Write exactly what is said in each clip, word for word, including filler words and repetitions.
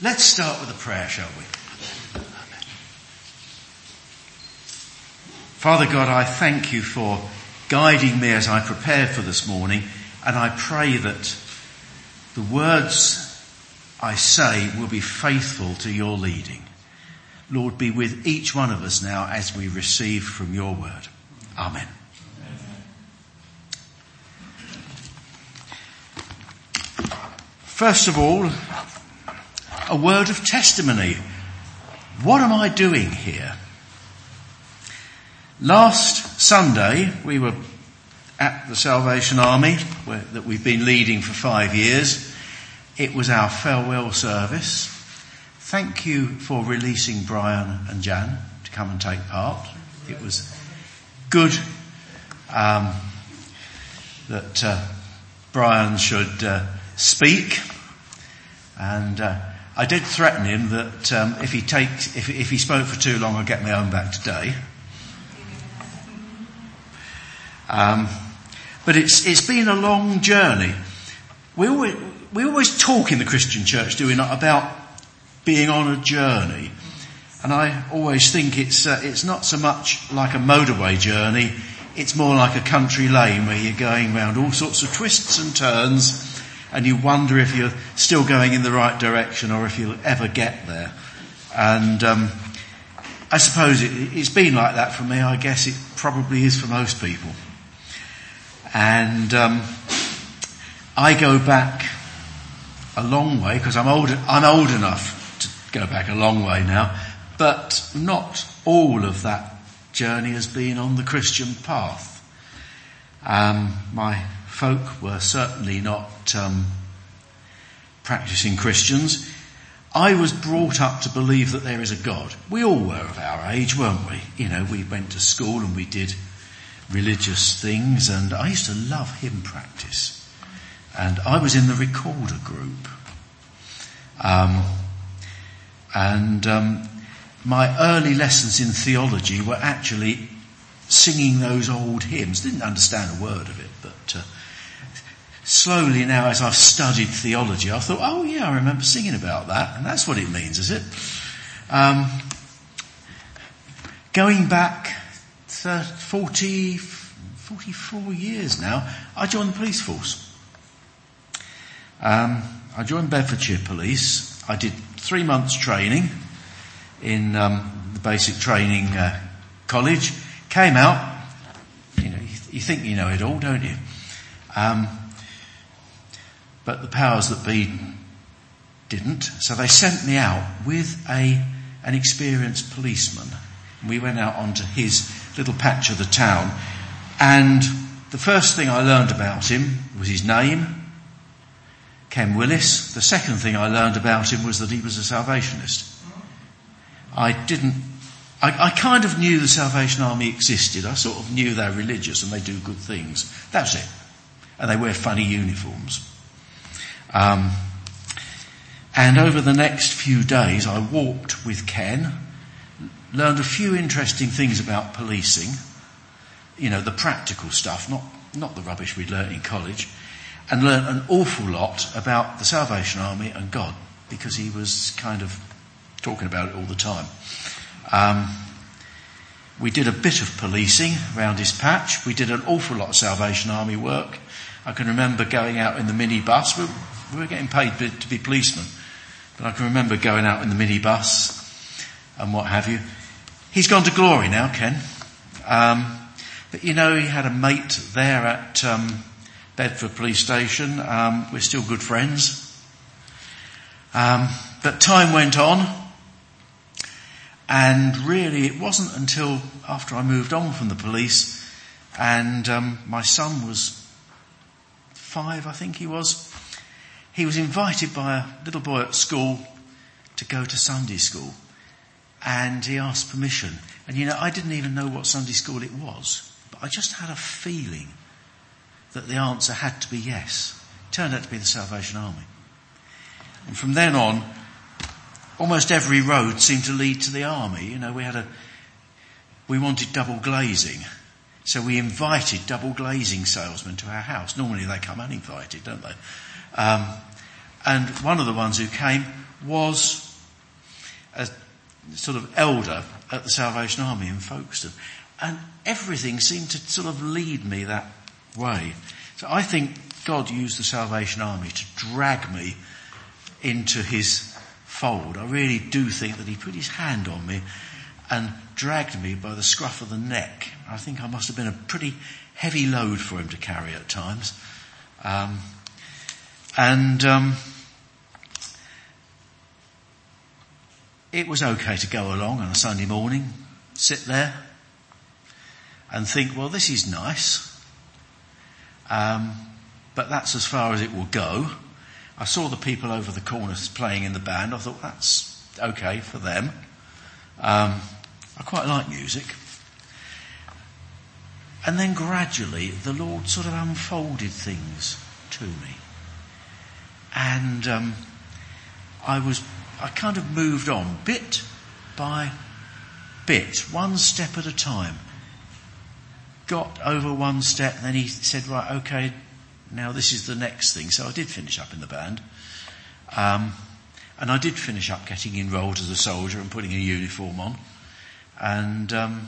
Let's start with a prayer, shall we? Father God, I thank you for guiding me as I prepared for this morning, and I pray that the words I say will be faithful to your leading. Lord, be with each one of us now as we receive from your word. Amen. First of all, a word of testimony. What am I doing here? Last Sunday, we were at the Salvation Army where, that we've been leading for five years. It was our farewell service. Thank you for releasing Brian and Jan to come and take part. It was good um, that uh, Brian should uh, speak, and uh, I did threaten him that um, if he takes, if, if he spoke for too long, I'll get my own back today. Um, but it's it's been a long journey. We always we always talk in the Christian church, do we not, about being on a journey, and I always think it's uh, it's not so much like a motorway journey. It's more like a country lane where you're going round all sorts of twists and turns, and you wonder if you're still going in the right direction or if you'll ever get there. And um, I suppose it, it's been like that for me. I guess it probably is for most people. And um, I go back a long way because I'm old. I'm old enough to go back a long way now, but not all of that journey has been on the Christian path. Um, my folk were certainly not um, practicing Christians. I was brought up to believe that there is a God. We all were of our age, weren't we? You know, we went to school and we did religious things, and I used to love hymn practice. And I was in the recorder group. Um, and um, my early lessons in theology were actually singing those old hymns. Didn't understand a word of it, but uh, slowly now as I've studied theology, I thought, oh yeah, I remember singing about that, and that's what it means, is it? Um, going back forty, forty-four years now, I joined the police force. Um, I joined Bedfordshire Police. I did three months training in um, the basic training uh, college. Came out, you know, you, th- you think you know it all, don't you? Um, but the powers that be didn't, so they sent me out with a an experienced policeman. We went out onto his little patch of the town, and the first thing I learned about him was his name, Ken Willis. The second thing I learned about him was that he was a Salvationist. I didn't, I, I kind of knew the Salvation Army existed. I sort of knew they're religious and they do good things. That's it. And they wear funny uniforms. Um, and over the next few days I walked with Ken, learned a few interesting things about policing, you know, the practical stuff, not, not the rubbish we'd learnt in college, and learnt an awful lot about the Salvation Army and God, because he was kind of talking about it all the time. Um, we did a bit of policing around his patch. We did an awful lot of Salvation Army work. I can remember going out in the minibus. We, we were getting paid to be policemen, but I can remember going out in the minibus and what have you. He's gone to glory now, Ken. Um, but you know, he had a mate there at um, Bedford Police Station. Um, we're still good friends. Um, but time went on, and really it wasn't until after I moved on from the police and um, my son was five, I think he was, he was invited by a little boy at school to go to Sunday school. And he asked permission. And you know, I didn't even know what Sunday school it was, but I just had a feeling that the answer had to be yes. It turned out to be the Salvation Army. And from then on, almost every road seemed to lead to the army. You know, we had a, we wanted double glazing. So we invited double glazing salesmen to our house. Normally they come uninvited, don't they? Um, and one of the ones who came was a sort of elder at the Salvation Army in Folkestone. And everything seemed to sort of lead me that way. So I think God used the Salvation Army to drag me into his fold. I really do think that he put his hand on me and dragged me by the scruff of the neck. I think I must have been a pretty heavy load for him to carry at times. Um, and um, it was okay to go along on a Sunday morning, sit there and think, well, this is nice. Um, but that's as far as it will go. I saw the people over the corner playing in the band. I thought, that's okay for them. Um, I quite like music. And then gradually the Lord sort of unfolded things to me. And um, I was, I kind of moved on bit by bit, one step at a time. Got over one step, and then he said, right, okay, now this is the next thing. So I did finish up in the band. Um, and I did finish up getting enrolled as a soldier and putting a uniform on. And um,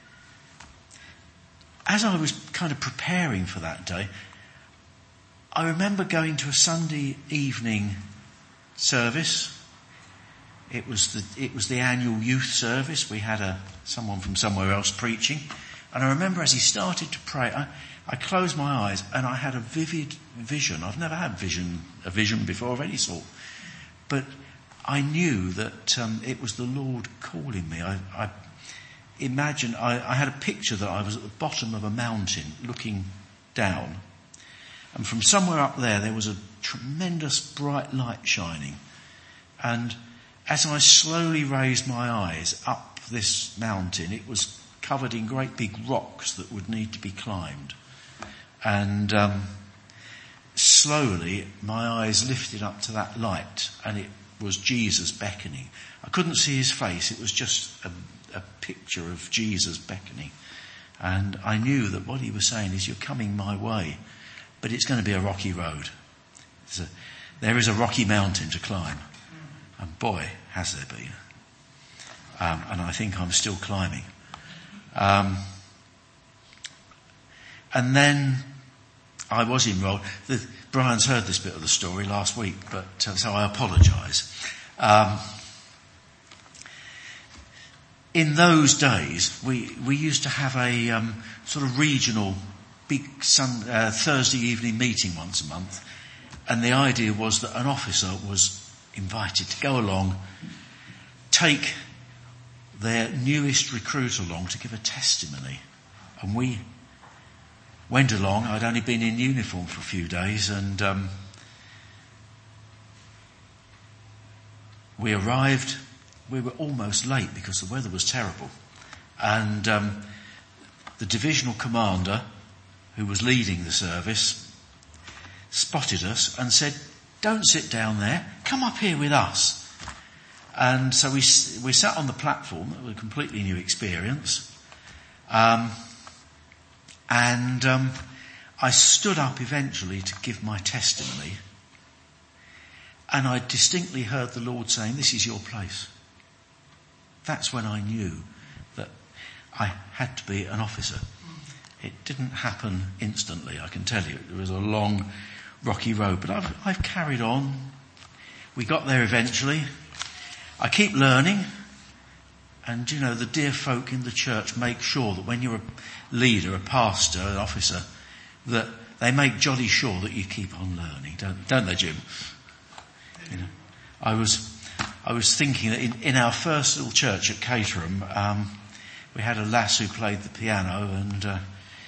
as I was kind of preparing for that day, I remember going to a Sunday evening service. It was the, it was the annual youth service. We had a, someone from somewhere else preaching. And I remember as he started to pray, I, I closed my eyes and I had a vivid vision. I've never had vision, a vision before of any sort. But I knew that um, it was the Lord calling me. I, I imagined, I, I had a picture that I was at the bottom of a mountain looking down. And from somewhere up there, there was a tremendous bright light shining. And as I slowly raised my eyes up this mountain, it was covered in great big rocks that would need to be climbed. And um, slowly my eyes lifted up to that light, and it was Jesus beckoning. I couldn't see his face, it was just a, a picture of Jesus beckoning. And I knew that what he was saying is, you're coming my way, but it's going to be a rocky road. A, there is a rocky mountain to climb. And boy, has there been. Um, and I think I'm still climbing. Um, and then I was enrolled. The, Brian's heard this bit of the story last week, but uh, so I apologise. Um, in those days, we we used to have a um, sort of regional big sun, uh, Thursday evening meeting once a month, and the idea was that an officer was invited to go along, take their newest recruit along to give a testimony. And we went along. I'd only been in uniform for a few days, and um, we arrived. We were almost late because the weather was terrible. And um, the divisional commander, who was leading the service, spotted us and said, "Don't sit down there, come up here with us." And so we we sat on the platform. It was a completely new experience. Um, and um, I stood up eventually to give my testimony. And I distinctly heard the Lord saying, "This is your place." That's when I knew that I had to be an officer. It didn't happen instantly, I can tell you. It was a long, rocky road. But I've, I've carried on. We got there eventually. I keep learning, and you know, the dear folk in the church make sure that when you're a leader, a pastor, an officer, that they make jolly sure that you keep on learning, don't, don't they, Jim? You know, I was, I was thinking that in, in our first little church at Caterham, um, we had a lass who played the piano, and uh,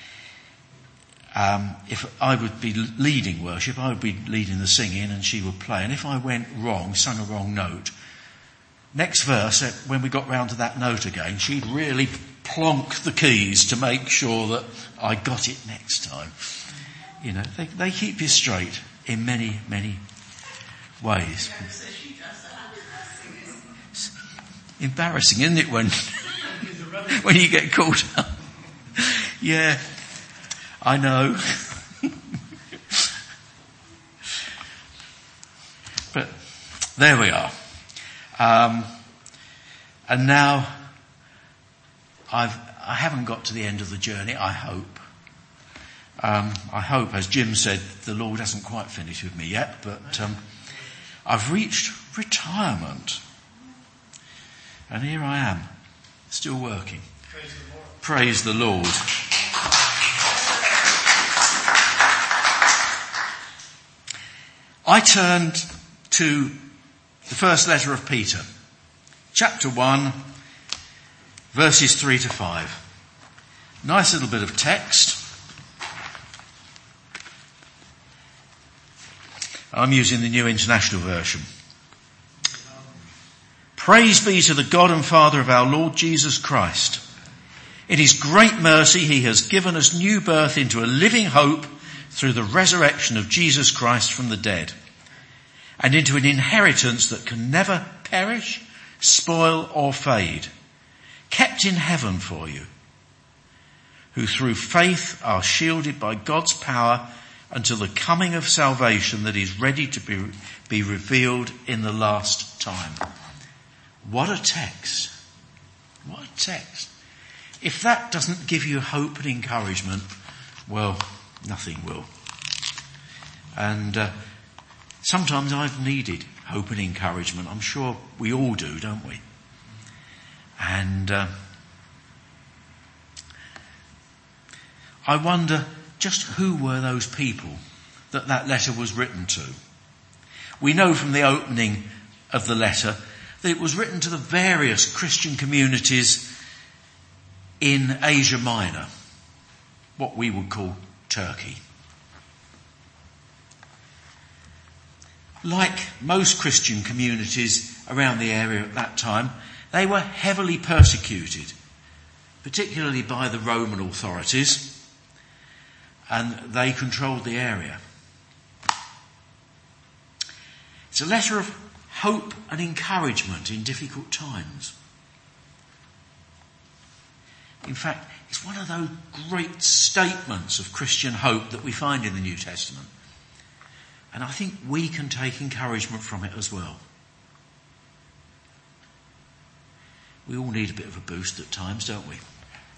um, if I would be leading worship, I would be leading the singing, and she would play. And if I went wrong, sung a wrong note, next verse, when we got round to that note again, she'd really plonk the keys to make sure that I got it next time. You know, they, they keep you straight in many, many ways. It's embarrassing, isn't it, when when you get caught up? Yeah, I know. But there we are. Um, and now I've, I haven't got to the end of the journey, I hope. Um, I hope, as Jim said, the Lord hasn't quite finished with me yet, but um, I've reached retirement. And here I am, still working. Praise the Lord. Praise the Lord. I turned to the first letter of Peter, chapter one, verses three to five. Nice little bit of text. I'm using the New International Version. Praise be to the God and Father of our Lord Jesus Christ. In his great mercy, he has given us new birth into a living hope through the resurrection of Jesus Christ from the dead, and into an inheritance that can never perish, spoil or fade, kept in heaven for you, who through faith are shielded by God's power until the coming of salvation that is ready to be, be revealed in the last time. What a text. What a text. If that doesn't give you hope and encouragement, well, nothing will. And uh, sometimes I've needed hope and encouragement. I'm sure we all do, don't we? And uh, I wonder just who were those people that that letter was written to. We know from the opening of the letter that it was written to the various Christian communities in Asia Minor, what we would call Turkey. Like most Christian communities around the area at that time, they were heavily persecuted, particularly by the Roman authorities, and they controlled the area. It's a letter of hope and encouragement in difficult times. In fact, it's one of those great statements of Christian hope that we find in the New Testament. And I think we can take encouragement from it as well. We all need a bit of a boost at times, don't we?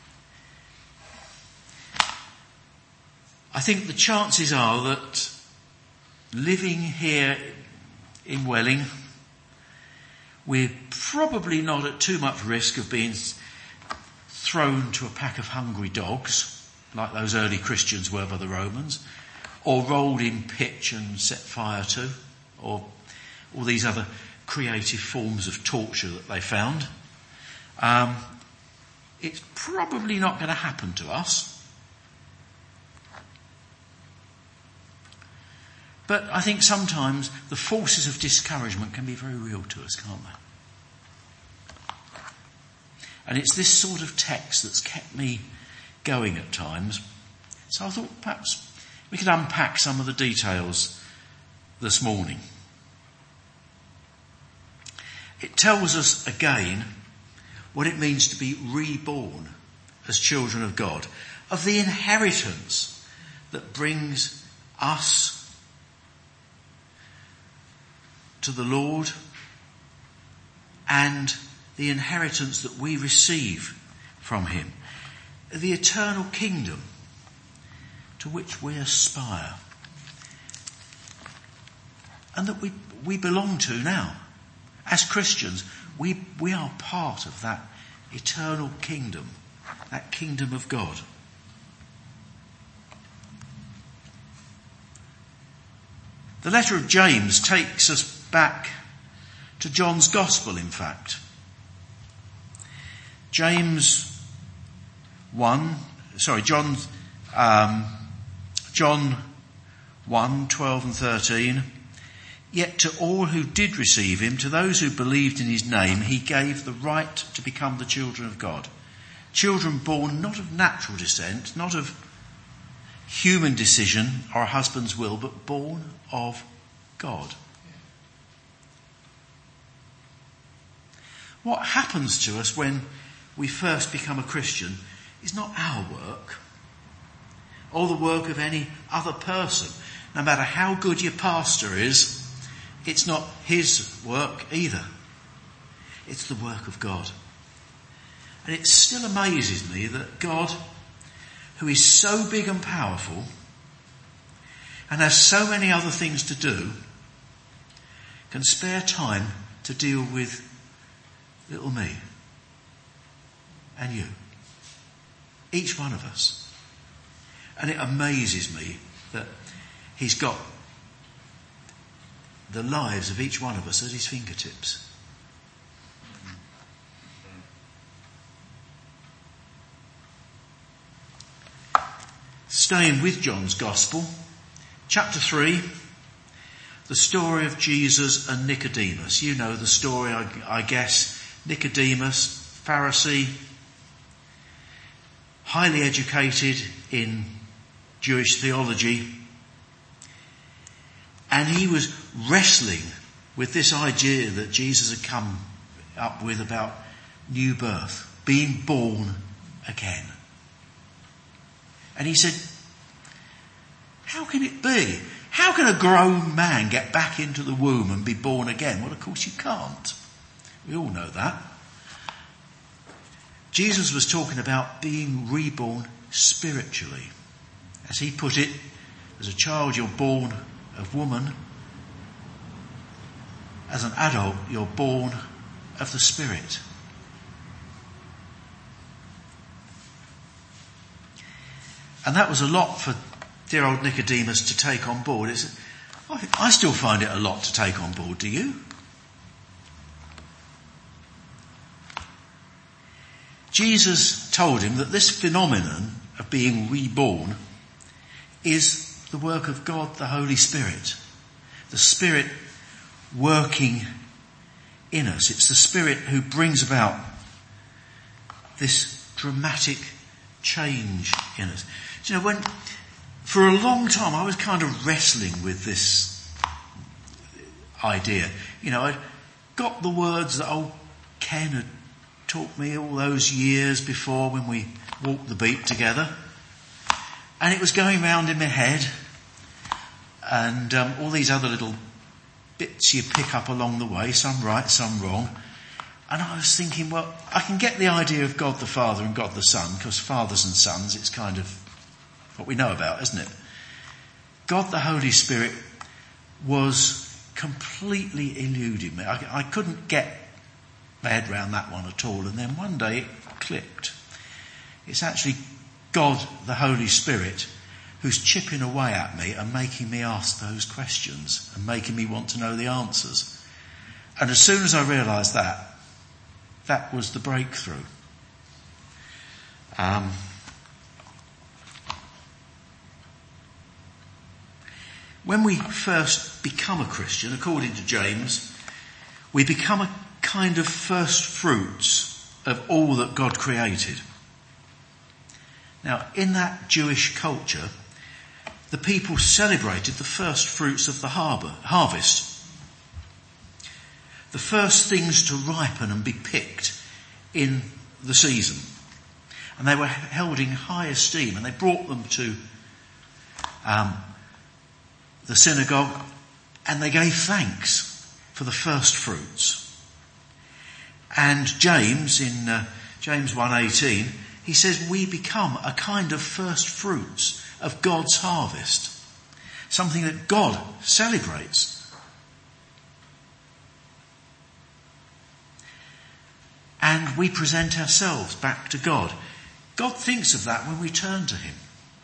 I think the chances are that living here in Welling, we're probably not at too much risk of being thrown to a pack of hungry dogs, like those early Christians were by the Romans, or rolled in pitch and set fire to, or all these other creative forms of torture that they found. Um, it's probably not going to happen to us. But I think sometimes the forces of discouragement can be very real to us, can't they? And it's this sort of text that's kept me going at times. So I thought perhaps we could unpack some of the details this morning. It tells us again what it means to be reborn as children of God, of the inheritance that brings us to the Lord, and the inheritance that we receive from him, the eternal kingdom to which we aspire and that we we belong to now. As Christians, we we are part of that eternal kingdom, that kingdom of God. The letter of James takes us back to John's Gospel, in fact. James one, sorry, John, um, John one, twelve and thirteen. Yet to all who did receive him, to those who believed in his name, he gave the right to become the children of God. Children born not of natural descent, not of human decision or a husband's will, but born of God. What happens to us when we first become a Christian is not our work or the work of any other person. No matter how good your pastor is, it's not his work either. It's the work of God. And it still amazes me that God, who is so big and powerful and has so many other things to do, can spare time to deal with little me and you. Each one of us. And it amazes me that he's got the lives of each one of us at his fingertips. Staying with John's Gospel, chapter three, the story of Jesus and Nicodemus. You know the story, I, I guess. Nicodemus, Pharisee, highly educated in Jewish theology, and he was wrestling with this idea that Jesus had come up with about new birth, being born again. And he said, how can it be? How can a grown man get back into the womb and be born again? Well, of course you can't. We all know that. Jesus was talking about being reborn spiritually. As he put it, as a child you're born of woman. As an adult you're born of the Spirit. And that was a lot for dear old Nicodemus to take on board. It's, I still find it a lot to take on board, do you? Jesus told him that this phenomenon of being reborn is the work of God, the Holy Spirit. The Spirit working in us. It's the Spirit who brings about this dramatic change in us. Do you know, when, for a long time I was kind of wrestling with this idea. You know, I'd got the words that old Ken had taught me all those years before when we walked the beat together. And it was going round in my head. And um, all these other little bits you pick up along the way, some right, some wrong. And I was thinking, well, I can get the idea of God the Father and God the Son, because fathers and sons, it's kind of what we know about, isn't it? God the Holy Spirit was completely eluding me. I, I couldn't get my head around that one at all. And then one day it clicked. It's actually God the Holy Spirit who's chipping away at me and making me ask those questions and making me want to know the answers. And as soon as I realised that, that was the breakthrough. Um, when we first become a Christian, according to James, we become a kind of first fruits of all that God created. Now, in that Jewish culture, the people celebrated the first fruits of the harbor, harvest. The first things to ripen and be picked in the season. And they were held in high esteem, and they brought them to um, the synagogue, and they gave thanks for the first fruits. And James, in uh, James one eighteen, he says we become a kind of first fruits of God's harvest. Something that God celebrates. And we present ourselves back to God. God thinks of that when we turn to him.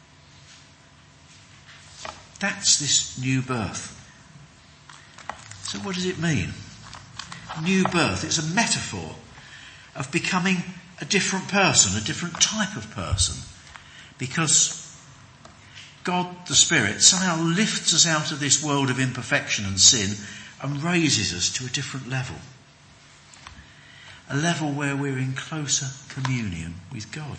That's this new birth. So what does it mean? New birth. It's a metaphor of becoming a different person, a different type of person. Because God, the Spirit, somehow lifts us out of this world of imperfection and sin and raises us to a different level. A level where we're in closer communion with God.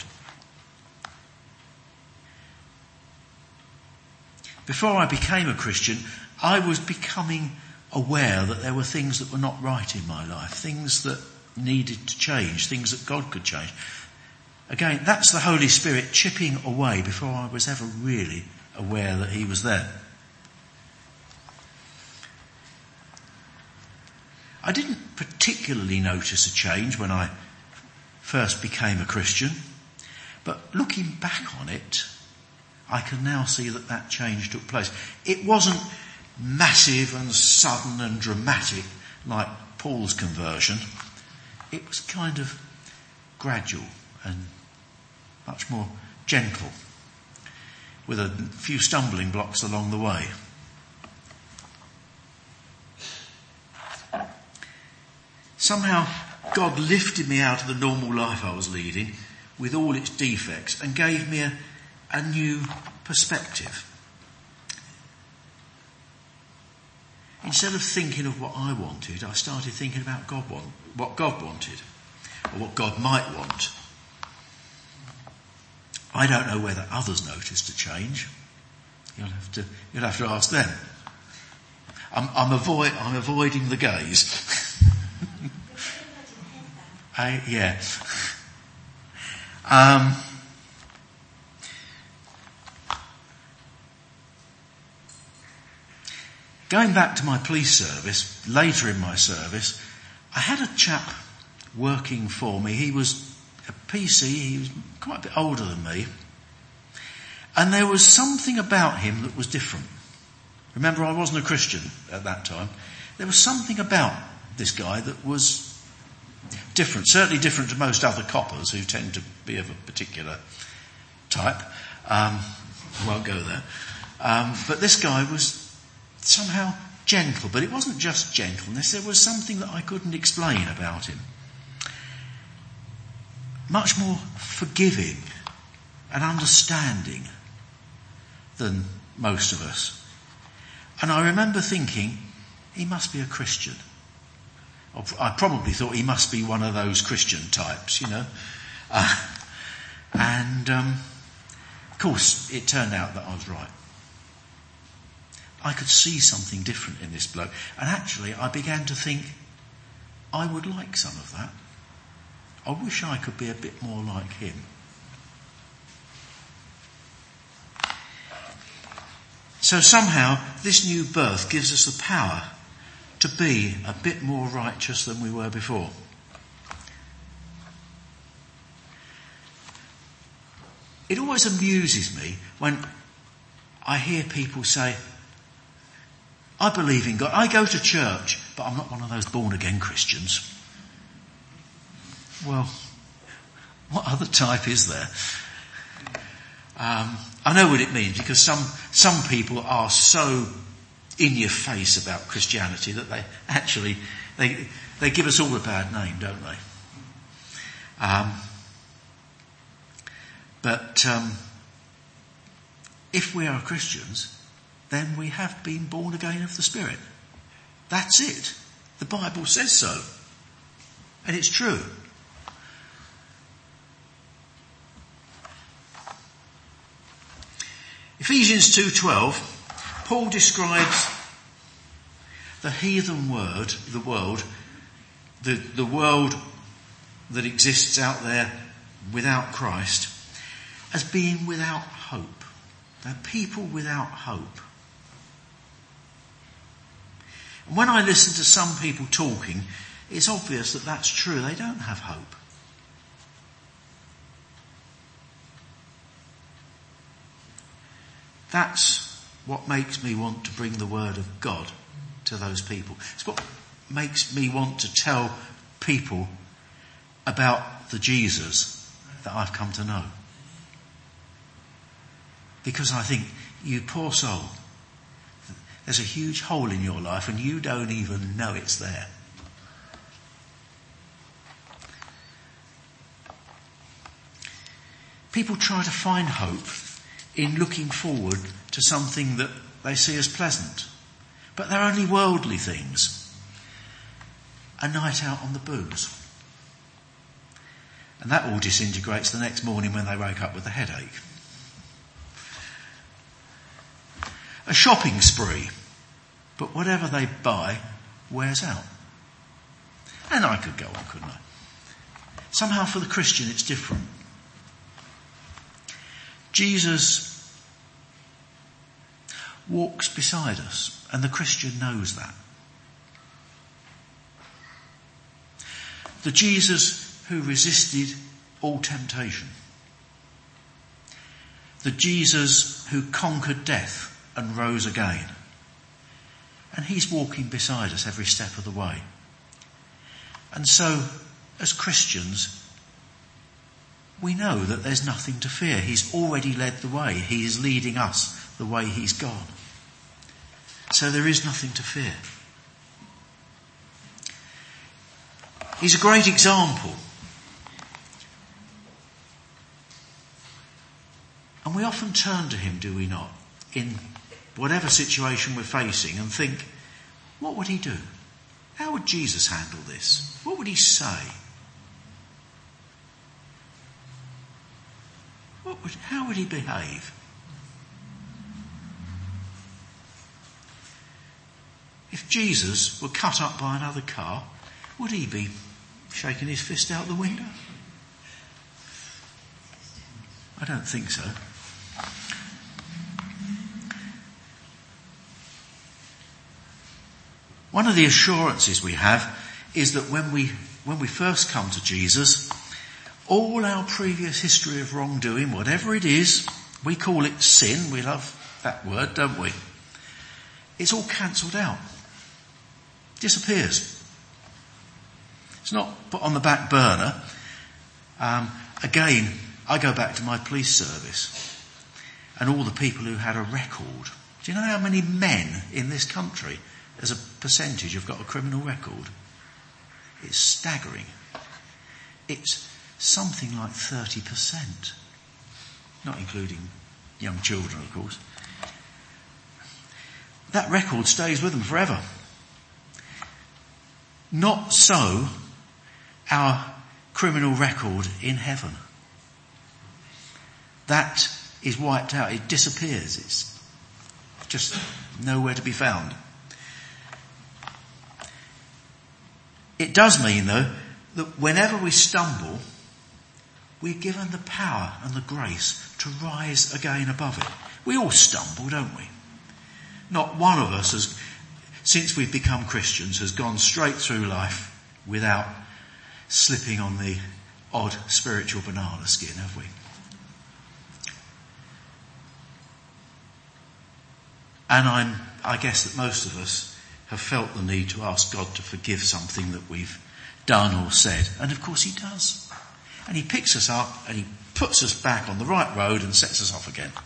Before I became a Christian, I was becoming aware that there were things that were not right in my life, things that needed to change, things that God could change. Again, that's the Holy Spirit chipping away before I was ever really aware that he was there. I didn't particularly notice a change when I first became a Christian, but looking back on it, I can now see that that change took place. It wasn't massive and sudden and dramatic like Paul's conversion. It was kind of gradual and much more gentle, with a few stumbling blocks along the way. Somehow God lifted me out of the normal life I was leading with all its defects and gave me a, a new perspective. Instead of thinking of what I wanted, I started thinking about God want, what God wanted, or what God might want. I don't know whether others noticed a change. You'll have to, you'll have to ask them. I'm, I'm, avoid, I'm avoiding the gaze. I, yeah. Um, going back to my police service, later in my service, I had a chap working for me. He was a P C, he was quite a bit older than me. And there was something about him that was different. Remember, I wasn't a Christian at that time. There was something about this guy that was different, certainly different to most other coppers who tend to be of a particular type. Um, won't go there. Um, but this guy was somehow gentle, but it wasn't just gentleness. There was something that I couldn't explain about him. Much more forgiving and understanding than most of us. And I remember thinking, he must be a Christian. I probably thought he must be one of those Christian types, you know. Uh, and, um, of course, it turned out that I was right. I could see something different in this bloke. And actually, I began to think, I would like some of that. I wish I could be a bit more like him. So somehow, this new birth gives us the power to be a bit more righteous than we were before. It always amuses me when I hear people say, I believe in God, I go to church, but I'm not one of those born-again Christians. Well, what other type is there? Um, I know what it means, because some, some people are so in your face about Christianity that they actually, they, they give us all a bad name, don't they? Um, but um, if we are Christians, then we have been born again of the Spirit. That's it. The Bible says so. And it's true. Ephesians two twelve, Paul describes the heathen word, the world, the, the world that exists out there without Christ, as being without hope. They're people without hope. And when I listen to some people talking, it's obvious that that's true. They don't have hope. That's what makes me want to bring the word of God to those people. It's what makes me want to tell people about the Jesus that I've come to know. Because I think, you poor soul, there's a huge hole in your life and you don't even know it's there. People try to find hope in looking forward to something that they see as pleasant. But they're only worldly things. A night out on the booze. And that all disintegrates the next morning when they wake up with a headache. A shopping spree. But whatever they buy wears out. And I could go on, couldn't I? Somehow for the Christian it's different. Jesus walks beside us, and the Christian knows that. The Jesus who resisted all temptation. The Jesus who conquered death and rose again. And he's walking beside us every step of the way. And so, as Christians, we know that there's nothing to fear. He's already led the way. He is leading us the way he's gone. So there is nothing to fear. He's a great example. And we often turn to him, do we not, in whatever situation we're facing and think, what would he do? How would Jesus handle this? What would he say? What would, how would he behave? If Jesus were cut up by another car, would he be shaking his fist out the window? I don't think so. One of the assurances we have is that when we when we first come to Jesus, all our previous history of wrongdoing, whatever it is, we call it sin, we love that word, don't we? It's all cancelled out. Disappears. It's not put on the back burner. Um, again, I go back to my police service and all the people who had a record. Do you know how many men in this country, as a percentage, have got a criminal record? It's staggering. It's something like thirty percent. Not including young children, of course. That record stays with them forever. Not so our criminal record in heaven. That is wiped out. It disappears. It's just nowhere to be found. It does mean, though, that whenever we stumble, we're given the power and the grace to rise again above it. We all stumble, don't we? Not one of us has, since we've become Christians, has gone straight through life without slipping on the odd spiritual banana skin, have we? And I'm, I guess that most of us have felt the need to ask God to forgive something that we've done or said. And of course he does. And he picks us up and he puts us back on the right road and sets us off again.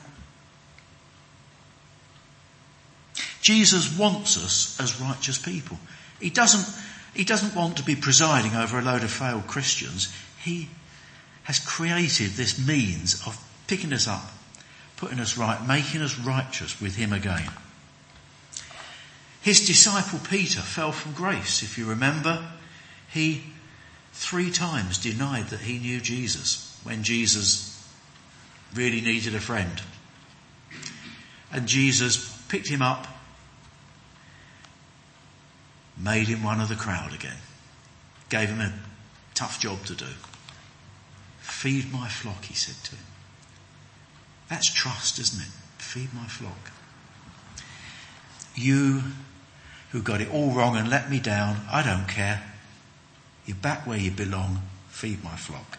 Jesus wants us as righteous people. He doesn't, he doesn't want to be presiding over a load of failed Christians. He has created this means of picking us up, putting us right, making us righteous with him again. His disciple Peter fell from grace. If you remember, he three times denied that he knew Jesus when Jesus really needed a friend. And Jesus picked him up, made him one of the crowd again, gave him a tough job to do. Feed my flock, he said to him. That's trust, isn't it? Feed my flock. You who got it all wrong and let me down, I don't care. You're back where you belong. Feed my flock.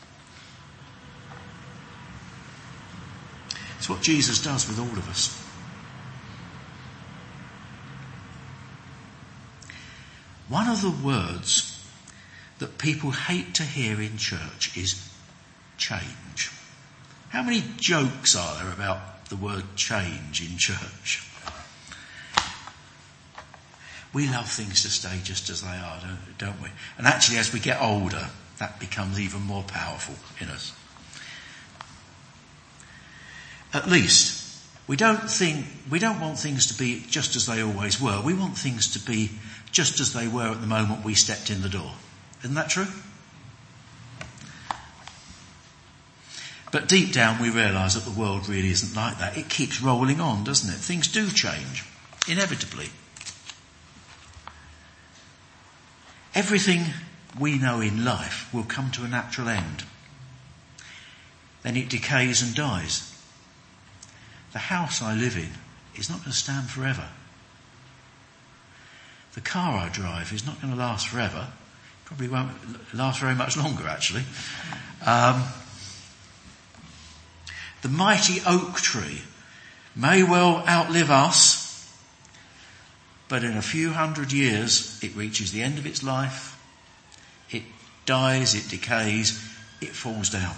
It's what Jesus does with all of us. One of the words that people hate to hear in church is change. How many jokes are there about the word change in church? We love things to stay just as they are, don't, don't we? And actually, as we get older, that becomes even more powerful in us. At least, we don't think, we don't want things to be just as they always were. We want things to be just as they were at the moment we stepped in the door. Isn't that true? But deep down we realise that the world really isn't like that. It keeps rolling on, doesn't it? Things do change, inevitably. Everything we know in life will come to a natural end. Then it decays and dies. The house I live in is not going to stand forever. The car I drive is not going to last forever. Probably won't last very much longer, actually. Um, the mighty oak tree may well outlive us, but in a few hundred years it reaches the end of its life, it dies, it decays, it falls down.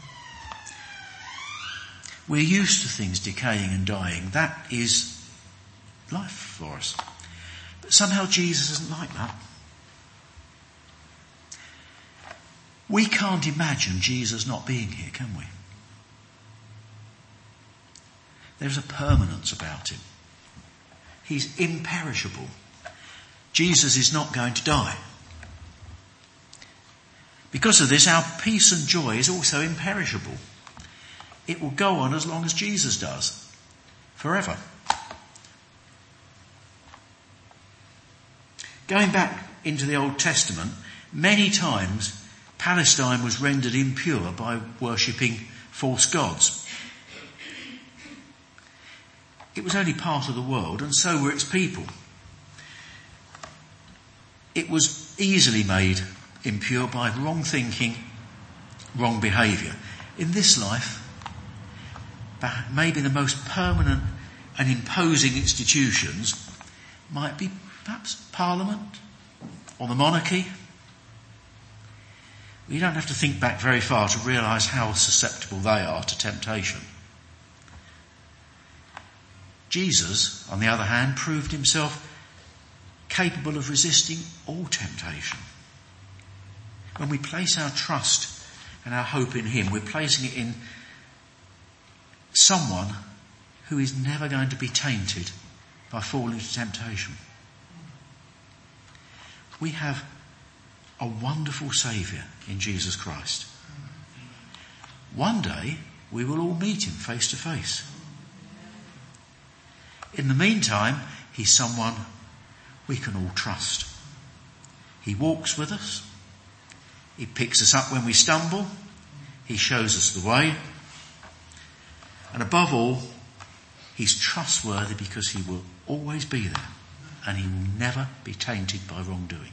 We're used to things decaying and dying. That is life for us. But somehow Jesus isn't like that. We can't imagine Jesus not being here, can we? There's a permanence about him. He's imperishable. Jesus is not going to die. Because of this, our peace and joy is also imperishable. It will go on as long as Jesus does. Forever. Going back into the Old Testament, many times Palestine was rendered impure by worshipping false gods. It was only part of the world, and so were its people. It was easily made impure by wrong thinking, wrong behaviour. In this life, maybe the most permanent and imposing institutions might be perhaps Parliament or the monarchy. You don't have to think back very far to realise how susceptible they are to temptation. Jesus, on the other hand, proved himself capable of resisting all temptation. When we place our trust and our hope in him, we're placing it in someone who is never going to be tainted by falling into temptation. We have a wonderful Saviour in Jesus Christ. One day we will all meet him face to face. In the meantime, he's someone we can all trust. He walks with us. He picks us up when we stumble. He shows us the way. And above all, he's trustworthy because he will always be there and he will never be tainted by wrongdoing.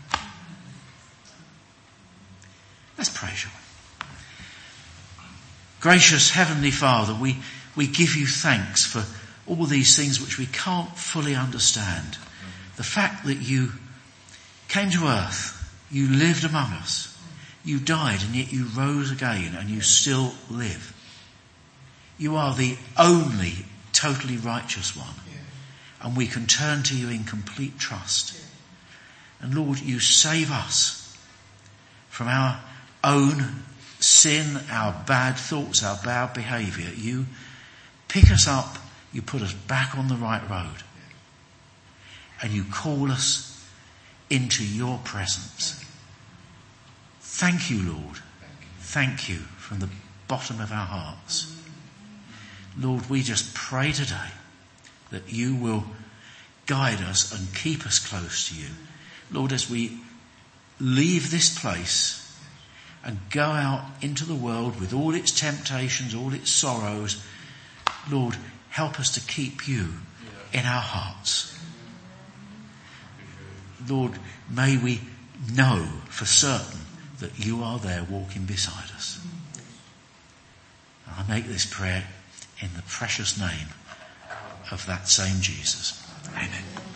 Let's pray, shall we? Gracious Heavenly Father, we, we give you thanks for all these things which we can't fully understand. The fact that you came to earth, you lived among us, you died and yet you rose again and you still live. You are the only totally righteous one, and we can turn to you in complete trust. And Lord, you save us from our own sin, our bad thoughts, our bad behaviour. You pick us up, you put us back on the right road, and you call us into your presence. Thank you, Lord. Thank you from the bottom of our hearts. Lord, we just pray today that you will guide us and keep us close to you. Lord, as we leave this place and go out into the world with all its temptations, all its sorrows, Lord, help us to keep you in our hearts. Lord, may we know for certain that you are there walking beside us. And I make this prayer in the precious name of that same Jesus. Amen.